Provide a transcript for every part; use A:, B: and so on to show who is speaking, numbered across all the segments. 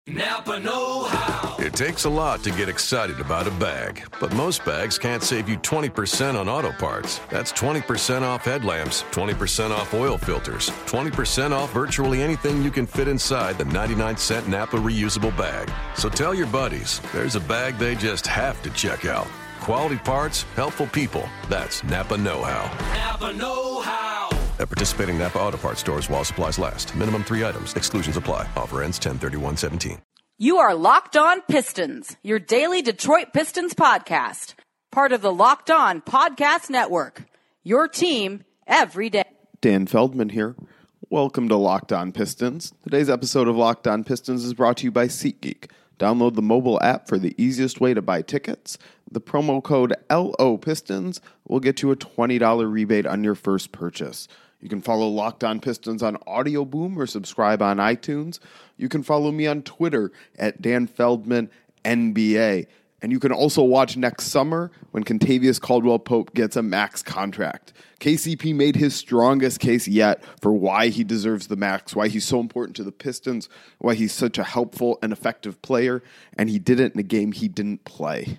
A: Napa know-how.
B: It takes a lot to get excited about a bag, but most bags can't save you 20% on auto parts. That's 20% off headlamps, 20% off oil filters, 20% off virtually anything you can fit inside the 99-cent Napa reusable bag. So tell your buddies, there's a bag they just have to check out. Quality parts, helpful people. That's Napa know-how.
A: Napa know-how.
B: At participating Napa Auto Parts stores while supplies last. Minimum 3 items. Exclusions apply. Offer ends 10/31/17.
C: You are Locked On Pistons, your daily Detroit Pistons podcast. Part of the Locked On Podcast Network. Your team every day.
D: Dan Feldman here. Welcome to Locked On Pistons. Today's episode of Locked On Pistons is brought to you by SeatGeek. Download the mobile app for the easiest way to buy tickets. The promo code LOPistons will get you a $20 rebate on your first purchase. You can follow Locked On Pistons on Audio Boom or subscribe on iTunes. You can follow me on Twitter at Dan Feldman NBA. And you can also watch next summer when Kentavious Caldwell-Pope gets a max contract. KCP made his strongest case yet for why he deserves the max, why he's so important to the Pistons, why he's such a helpful and effective player, and he did it in a game he didn't play.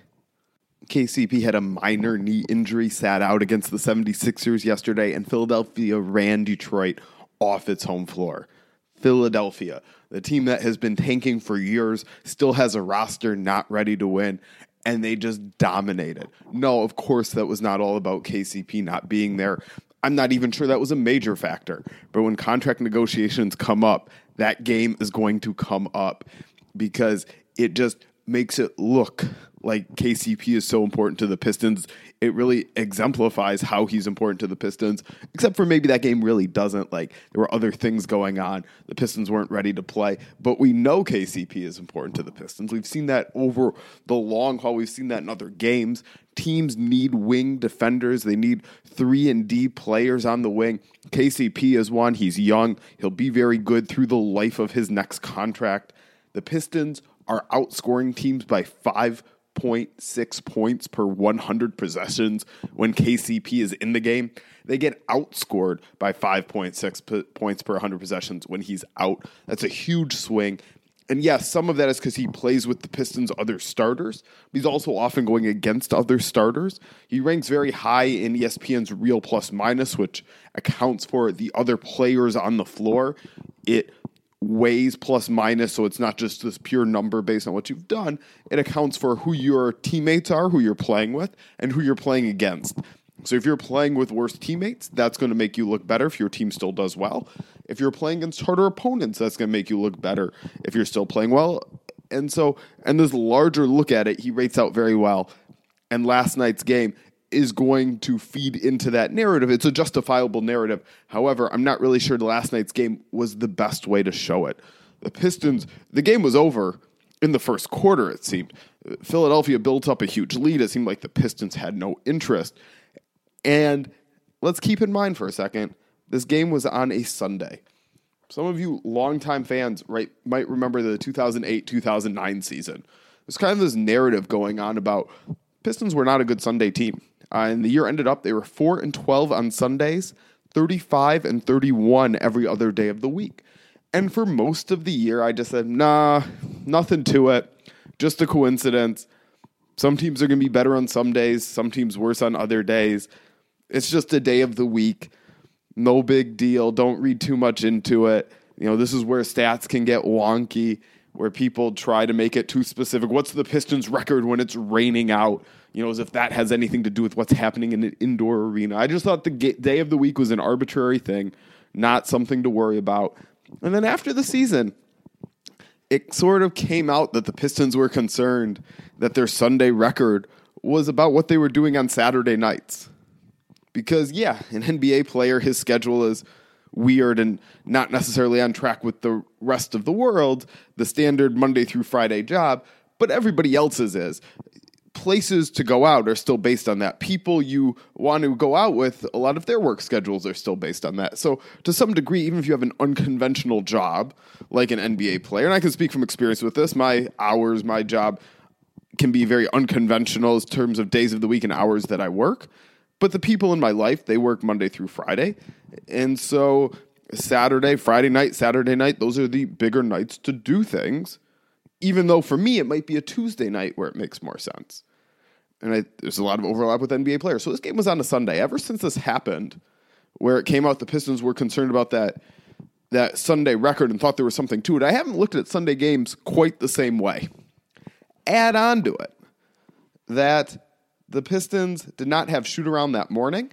D: KCP had a minor knee injury, sat out against the 76ers yesterday, and Philadelphia ran Detroit off its home floor. Philadelphia, the team that has been tanking for years, still has a roster not ready to win, and they just dominated. No, of course, that was not all about KCP not being there. I'm not even sure that was a major factor. But when contract negotiations come up, that game is going to come up because it just makes it look like KCP is so important to the Pistons. It really exemplifies how he's important to the Pistons, except for maybe that game really doesn't. Like, there were other things going on. The Pistons weren't ready to play, but we know KCP is important to the Pistons. We've seen that over the long haul. We've seen that in other games. Teams need wing defenders. They need 3-and-D players on the wing. KCP is one. He's young. He'll be very good through the life of his next contract. The Pistons are outscoring teams by 5.6 points per 100 possessions when KCP is in the game. They get outscored by 5.6 points per 100 possessions when he's out. That's a huge swing. And yes, some of that is because he plays with the Pistons' other starters. He's also often going against other starters. He ranks very high in ESPN's Real Plus Minus, which accounts for the other players on the floor. It weighs plus minus, so it's not just this pure number based on what you've done. It accounts for who your teammates are, who you're playing with, and who you're playing against. So if you're playing with worse teammates, that's going to make you look better if your team still does well. If you're playing against harder opponents, that's going to make you look better if you're still playing well. And this larger look at it, he rates out very well. And last night's game is going to feed into that narrative. It's a justifiable narrative. However, I'm not really sure last night's game was the best way to show it. The Pistons, the game was over in the first quarter, it seemed. Philadelphia built up a huge lead. It seemed like the Pistons had no interest. And let's keep in mind for a second, this game was on a Sunday. Some of you longtime fans might remember the 2008-2009 season. There's kind of this narrative going on about Pistons were not a good Sunday team. And the year ended up, they were 4-12 on Sundays, 35-31 every other day of the week. And for most of the year, I just said, nah, nothing to it. Just a coincidence. Some teams are going to be better on some days, some teams worse on other days. It's just a day of the week. No big deal. Don't read too much into it. This is where stats can get wonky, where people try to make it too specific. What's the Pistons' record when it's raining out? As if that has anything to do with what's happening in an indoor arena. I just thought the day of the week was an arbitrary thing, not something to worry about. And then after the season, it sort of came out that the Pistons were concerned that their Sunday record was about what they were doing on Saturday nights. Because, yeah, an NBA player, his schedule is weird and not necessarily on track with the rest of the world, the standard Monday through Friday job, but everybody else's is. Places to go out are still based on that. People you want to go out with, a lot of their work schedules are still based on that. So to some degree, even if you have an unconventional job, like an NBA player, and I can speak from experience with this, my job can be very unconventional in terms of days of the week and hours that I work. But the people in my life, they work Monday through Friday. And so Friday night, Saturday night, those are the bigger nights to do things. even though for me it might be a Tuesday night where it makes more sense. And there's a lot of overlap with NBA players. So this game was on a Sunday. Ever since this happened, where it came out the Pistons were concerned about that Sunday record and thought there was something to it, I haven't looked at Sunday games quite the same way. Add on to it that the Pistons did not have shoot-around that morning.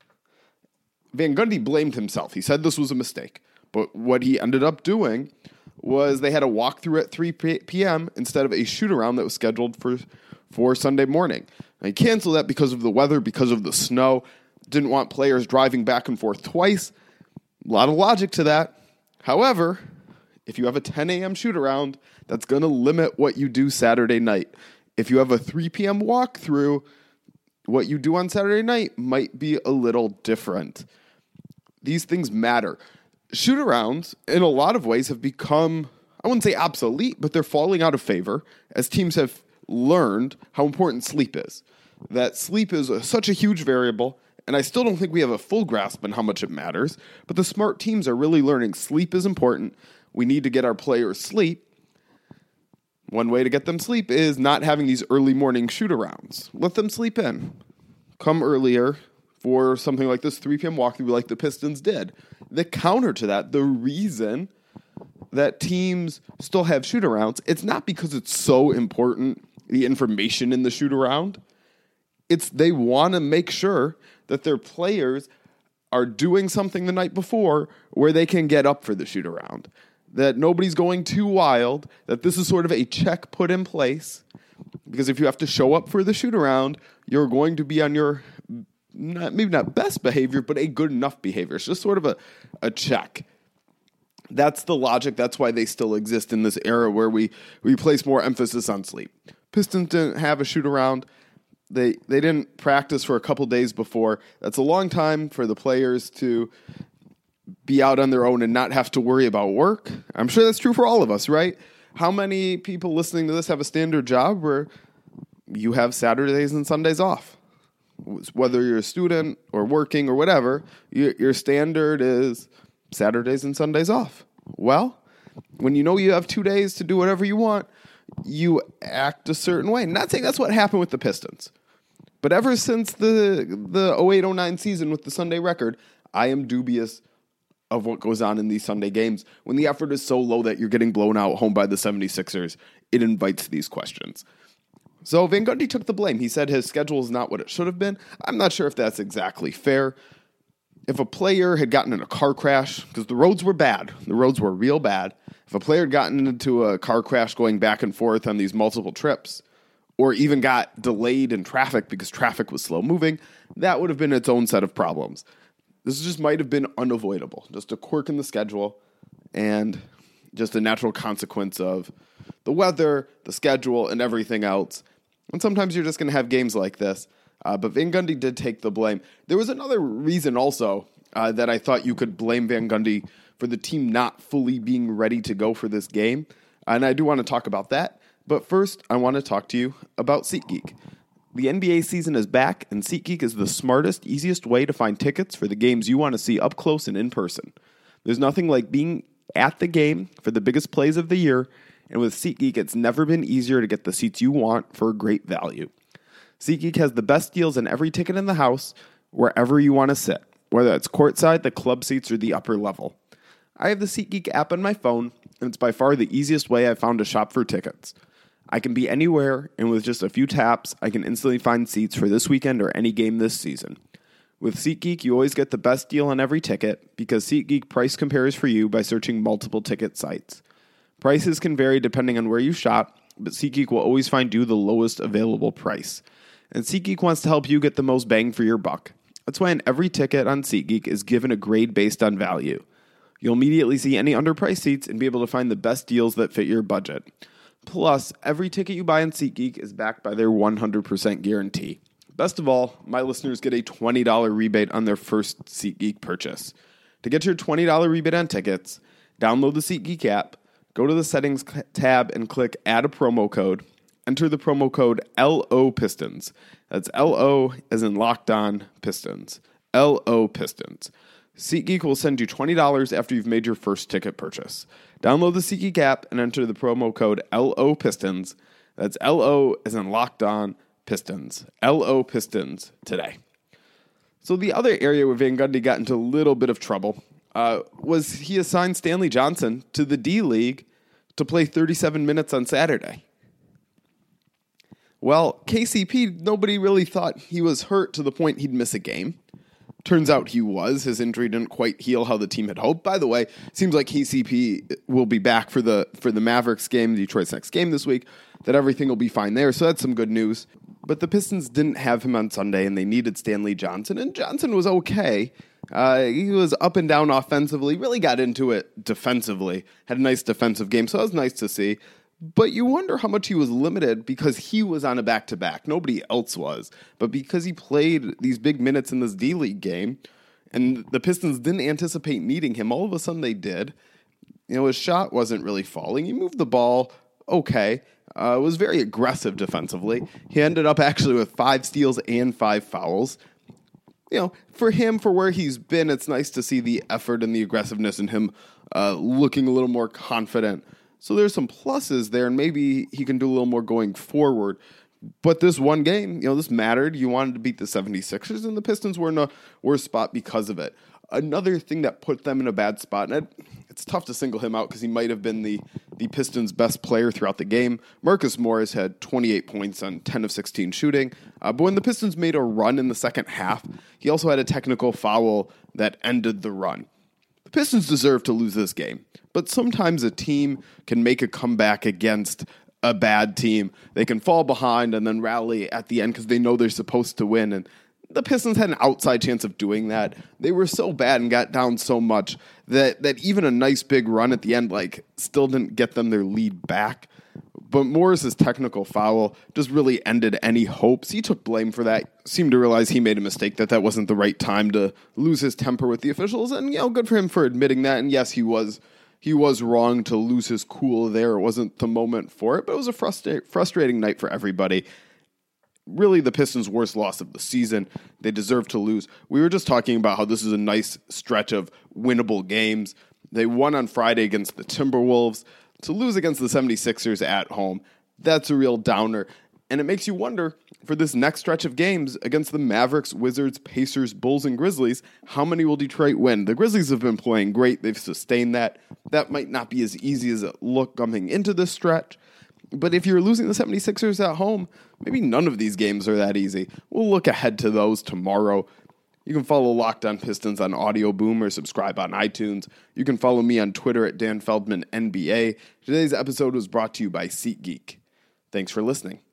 D: Van Gundy blamed himself. He said this was a mistake. But what he ended up doing was they had a walkthrough at 3 p.m. instead of a shoot-around that was scheduled for Sunday morning. They canceled that because of the weather, because of the snow. Didn't want players driving back and forth twice. A lot of logic to that. However, if you have a 10 a.m. shoot-around, that's going to limit what you do Saturday night. If you have a 3 p.m. walkthrough, what you do on Saturday night might be a little different. These things matter. Shoot-arounds, in a lot of ways, have become, I wouldn't say obsolete, but they're falling out of favor as teams have learned how important sleep is. That sleep is such a huge variable, and I still don't think we have a full grasp on how much it matters, but the smart teams are really learning sleep is important. We need to get our players sleep. One way to get them sleep is not having these early morning shoot-arounds. Let them sleep in. Come earlier for something like this 3 p.m. walkthrough like the Pistons did. The counter to that, the reason that teams still have shoot-arounds, it's not because it's so important, the information in the shoot-around. It's they want to make sure that their players are doing something the night before where they can get up for the shoot-around. That nobody's going too wild, that this is sort of a check put in place. Because if you have to show up for the shoot-around, you're going to be on your, maybe not best behavior, but a good enough behavior. It's just sort of a check. That's the logic. That's why they still exist in this era where we place more emphasis on sleep. Pistons didn't have a shoot-around. They didn't practice for a couple days before. That's a long time for the players to be out on their own and not have to worry about work. I'm sure that's true for all of us, right? How many people listening to this have a standard job where you have Saturdays and Sundays off? Whether you're a student or working or whatever, your standard is Saturdays and Sundays off. Well, when you know you have 2 days to do whatever you want, you act a certain way. Not saying that's what happened with the Pistons, but ever since the 08-09 season with the Sunday record, I am dubious of what goes on in these Sunday games. When the effort is so low that you're getting blown out home by the 76ers, it invites these questions. So Van Gundy took the blame. He said his schedule is not what it should have been. I'm not sure if that's exactly fair. If a player had gotten in a car crash, because the roads were bad, the roads were real bad. If a player had gotten into a car crash going back and forth on these multiple trips, or even got delayed in traffic because traffic was slow moving, that would have been its own set of problems. This just might have been unavoidable, just a quirk in the schedule and just a natural consequence of the weather, the schedule, and everything else. And sometimes you're just going to have games like this. But Van Gundy did take the blame. There was another reason also that I thought you could blame Van Gundy for the team not fully being ready to go for this game. And I do want to talk about that. But first, I want to talk to you about SeatGeek. The NBA season is back, and SeatGeek is the smartest, easiest way to find tickets for the games you want to see up close and in person. There's nothing like being at the game for the biggest plays of the year, and with SeatGeek, it's never been easier to get the seats you want for a great value. SeatGeek has the best deals on every ticket in the house, wherever you want to sit, whether it's courtside, the club seats, or the upper level. I have the SeatGeek app on my phone, and it's by far the easiest way I've found to shop for tickets. I can be anywhere, and with just a few taps, I can instantly find seats for this weekend or any game this season. With SeatGeek, you always get the best deal on every ticket because SeatGeek price compares for you by searching multiple ticket sites. Prices can vary depending on where you shop, but SeatGeek will always find you the lowest available price. And SeatGeek wants to help you get the most bang for your buck. That's why every ticket on SeatGeek is given a grade based on value. You'll immediately see any underpriced seats and be able to find the best deals that fit your budget. Plus, every ticket you buy on SeatGeek is backed by their 100% guarantee. Best of all, my listeners get a $20 rebate on their first SeatGeek purchase. To get your $20 rebate on tickets, download the SeatGeek app, go to the settings tab and click add a promo code. Enter the promo code LO Pistons. That's LO as in locked on Pistons. LO Pistons. SeatGeek will send you $20 after you've made your first ticket purchase. Download the SeatGeek app and enter the promo code LO Pistons. That's LO as in Locked On Pistons. LO Pistons today. So the other area where Van Gundy got into a little bit of trouble was he assigned Stanley Johnson to the D-League to play 37 minutes on Saturday. Well, KCP, nobody really thought he was hurt to the point he'd miss a game. Turns out he was. His injury didn't quite heal how the team had hoped. By the way, seems like KCP will be back for the Mavericks game, Detroit's next game this week, that everything will be fine there. So that's some good news. But the Pistons didn't have him on Sunday, and they needed Stanley Johnson. And Johnson was okay. He was up and down offensively, really got into it defensively, had a nice defensive game, so that was nice to see. But you wonder how much he was limited because he was on a back-to-back. Nobody else was. But because he played these big minutes in this D-League game, and the Pistons didn't anticipate needing him, all of a sudden they did. You know, his shot wasn't really falling. He moved the ball okay. Was very aggressive defensively. He ended up actually with 5 steals and 5 fouls. You know, for him, for where he's been, it's nice to see the effort and the aggressiveness in him looking a little more confident. So there's some pluses there, and maybe he can do a little more going forward. But this one game, you know, this mattered. You wanted to beat the 76ers, and the Pistons were in a worse spot because of it. Another thing that put them in a bad spot, and it's tough to single him out because he might have been the Pistons' best player throughout the game. Marcus Morris had 28 points on 10 of 16 shooting. But when the Pistons made a run in the second half, he also had a technical foul that ended the run. The Pistons deserve to lose this game, but sometimes a team can make a comeback against a bad team. They can fall behind and then rally at the end because they know they're supposed to win, and the Pistons had an outside chance of doing that. They were so bad and got down so much that even a nice big run at the end still didn't get them their lead back. But Morris's technical foul just really ended any hopes. He took blame for that. Seemed to realize he made a mistake, that wasn't the right time to lose his temper with the officials. And, you know, good for him for admitting that. And yes, he was wrong to lose his cool there. It wasn't the moment for it, but it was a frustrating night for everybody. Really the Pistons' worst loss of the season. They deserve to lose. We were just talking about how this is a nice stretch of winnable games. They won on Friday against the Timberwolves. To lose against the 76ers at home, that's a real downer. And it makes you wonder, for this next stretch of games against the Mavericks, Wizards, Pacers, Bulls, and Grizzlies, how many will Detroit win? The Grizzlies have been playing great. They've sustained that. That might not be as easy as it looked coming into this stretch. But if you're losing the 76ers at home, maybe none of these games are that easy. We'll look ahead to those tomorrow. You can follow Locked On Pistons on Audio Boom or subscribe on iTunes. You can follow me on Twitter at Dan Feldman NBA. Today's episode was brought to you by SeatGeek. Thanks for listening.